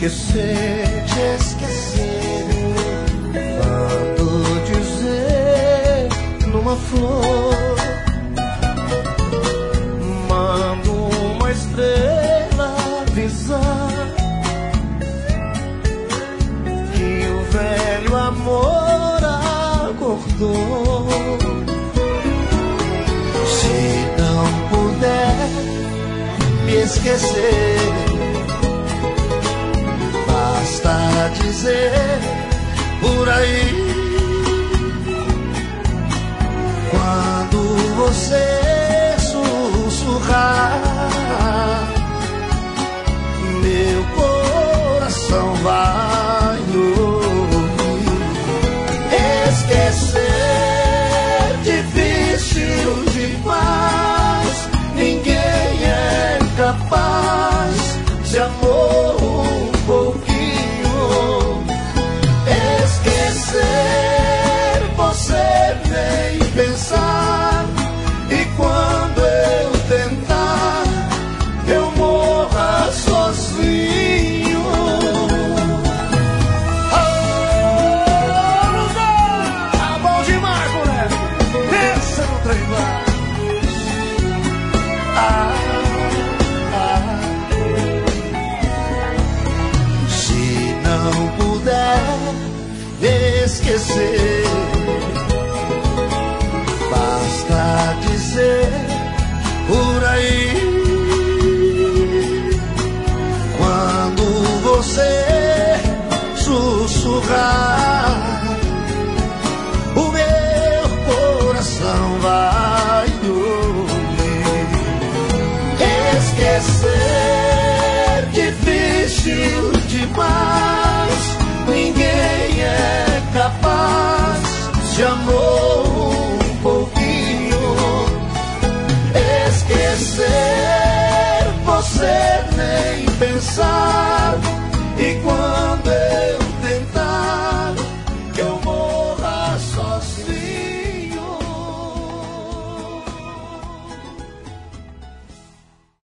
esquecer, tanto dizer numa flor, mando uma estrela avisar que o velho amor acordou. Se não puder me esquecer, basta dizer por aí, quando você sussurrar, meu coração vai ouvir. Esquecer difícil demais, ninguém é capaz. Se amor um pouquinho, esquecer você nem pensar. E quando eu tentar, eu morra sozinho. Tá bom demais, moleque. Pensa no trem lá. Se não puder esquecer, basta dizer por aí, quando você sussurrar, o meu coração vai ouvir. Esquecer difícil demais, ninguém é capaz. Se amor um pouquinho, esquecer você nem pensar. E quando